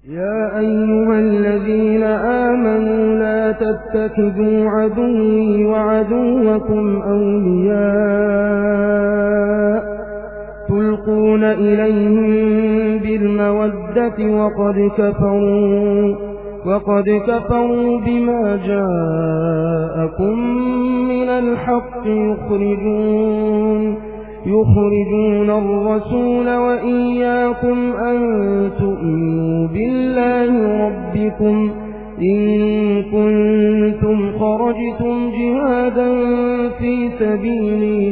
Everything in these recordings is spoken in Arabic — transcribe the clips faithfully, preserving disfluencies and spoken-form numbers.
يا أيها الذين آمنوا لا تتخذوا عدوي وعدوكم أولياء تلقون إليهم بالمودة وقد كفروا وقد كفروا بما جاءكم من الحق يخرجون يخرجون الرسول وإياكم أن تؤمنوا بالله ربكم إن كنتم خرجتم جهادا في سبيلي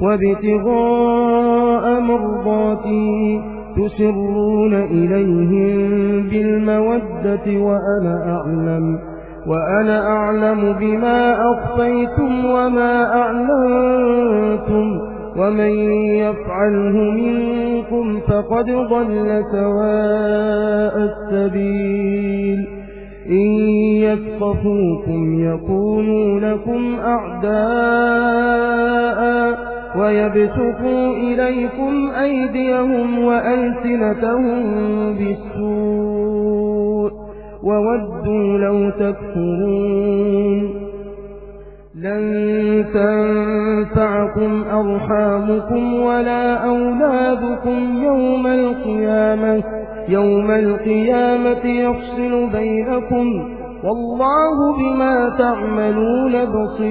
وابتغاء مرضاتي تسرون إليهم بالمودة وأنا أعلم وأنا أعلم بما أخفيتم وما أعلنتم ومن يفعله منكم فقد ضل سواء السبيل إن يثقفوكم يكونوا لكم أعداء ويبسطوا إليكم أيديهم وألسنتهم بالسوء وودوا لو تكفرون لن تنفعكم أرحامكم ولا أولادكم يوم القيامة يوم القيامة يفصل بينكم والله بما تعملون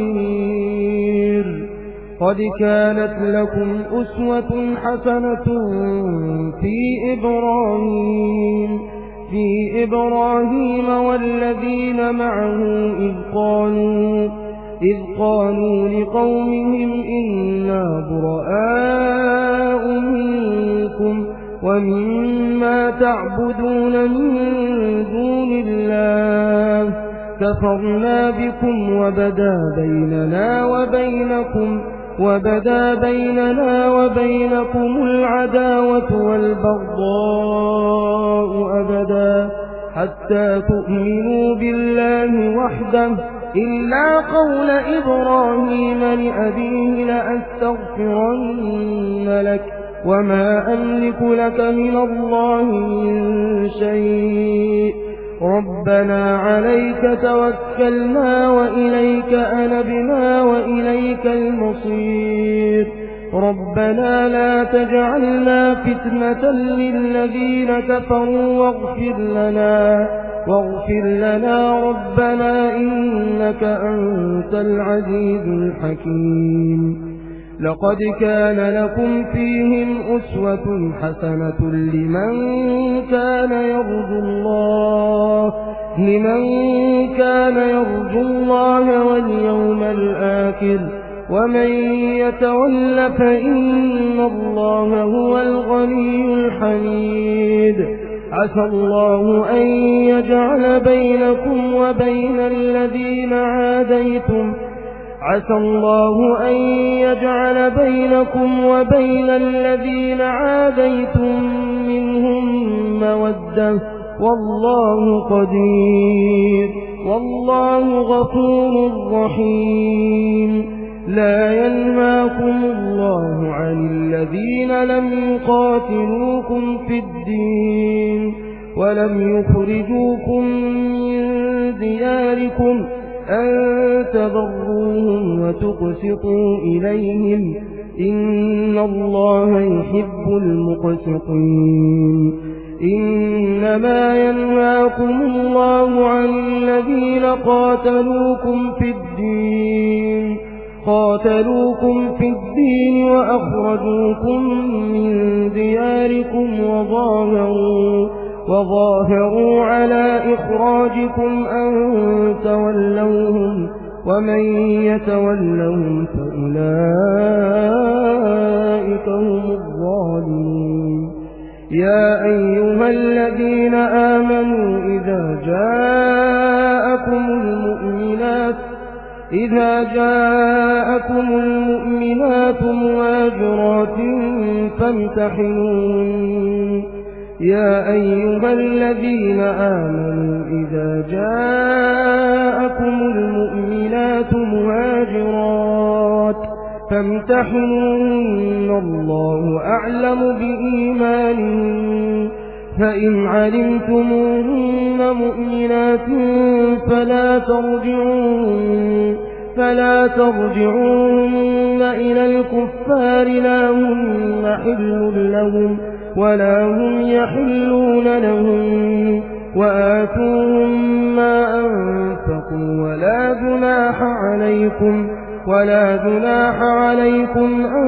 بصير قد كانت لكم أسوة حسنة في إبراهيم في إبراهيم والذين معه إذ قالوا إذ قالوا لقومهم إنا براء منكم ومما تعبدون من دون الله كفرنا بكم وبدا بيننا وبينكم وبدا بيننا وبينكم العداوة والبغضاء أبدا حتى تؤمنوا بالله وحده إلا قول إبراهيم لأبيه لأستغفرن لك وما أملك لك من الله من شيء ربنا عليك توكلنا وإليك أنبنا وإليك المصير ربنا لا تجعلنا فتنة للذين كفروا واغفر لنا واغفر لنا ربنا إنك أنت العزيز الحكيم لقد كان لكم فيهم أسوة حسنة لمن كان يرجو الله لمن كان يرجو الله واليوم الآخر ومن يتول فإن الله هو الغني الحميد عسى الله أن يجعل بينكم وبين الذين عاديتم عسى الله أن يجعل بينكم وبين الذين عاديتم منهم مودة والله قدير والله غفور رحيم لا ينهاكم الله عن الذين لم يقاتلوكم في الدين ولم يخرجوكم من دياركم أن تبروهم وتقسطوا إليهم إن الله يحب المقسطين إنما ينهاكم الله عن الذين قاتلوكم في الدين قاتلوكم في الدين وأخرجوكم من دياركم وظاهروا وظاهروا على إخراجكم أن تولوهم ومن يتولهم فأولئك هم الظالمون يا أيها الذين آمنوا إذا جاءكم المؤمنات إذا جاءكم المؤمنات مهاجرات فامتحنوهن يا أيها الذين آمنوا إذا جاءكم المؤمنات مهاجرات فامتحنوهن الله أعلم بإيمانهن فإن علمتموهن مؤمنات فلا ترجعون فلا ترجعون إلى الكفار لا هن حل لهم ولا هم يحلون لهم وآتوهم ما أنفقوا ولا جناح عليكم ولا جناح عليكم أن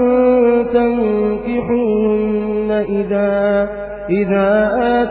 تنكحوهن إذا إذا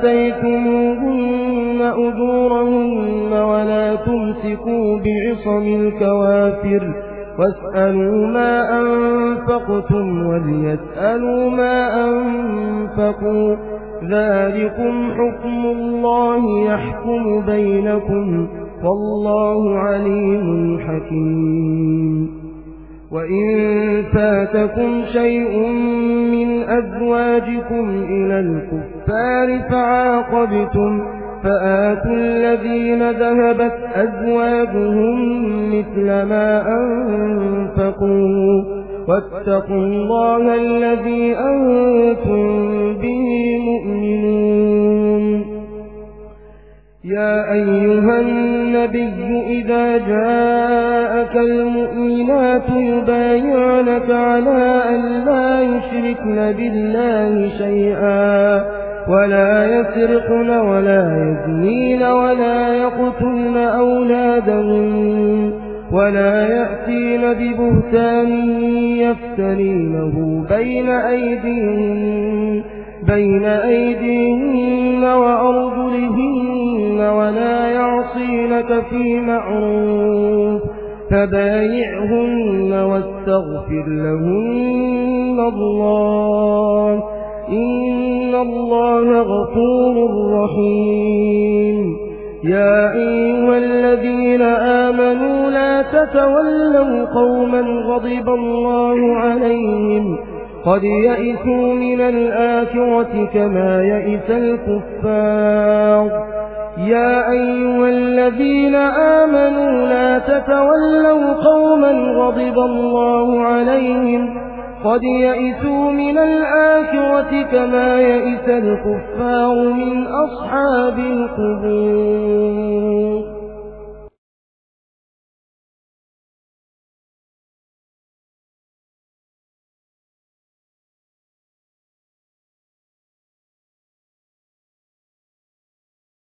آتيتموهن أجورهن ولا تمسكوا بعصم الكوافر واسألوا ما أنفقتم وليسألوا ما أنفقوا ذلكم حكم الله يحكم بينكم والله عليم حكيم. وإن فاتكم شيء من أزواجكم إلى الكفار فعاقبتم فآتوا الذين ذهبت أزواجهم مثل ما أنفقوا واتقوا الله الذي أنتم به مؤمنون. يا أيها النبي إذا جاءك المؤمنات يبايعنك على أن لا يشركن بالله شيئا ولا يسرقن ولا يزنين ولا يقتلن أولادهن ولا يأتين ببهتان يفترينه بين أيديهن بين أيديهن وأرجلهن ولا يعصينك في معروف فبايعهن واستغفر لهن الله إن الله غفور رحيم. يا أيها الذين آمنوا لا تتولوا قوما غضب الله عليهم قد يئسوا من الآخرة كما يئس الكفار. يا أيها الذين آمنوا لا تتولوا قوما غضب الله عليهم قد يئسوا من الآخرة كما يئس الكفار من أصحاب القبور.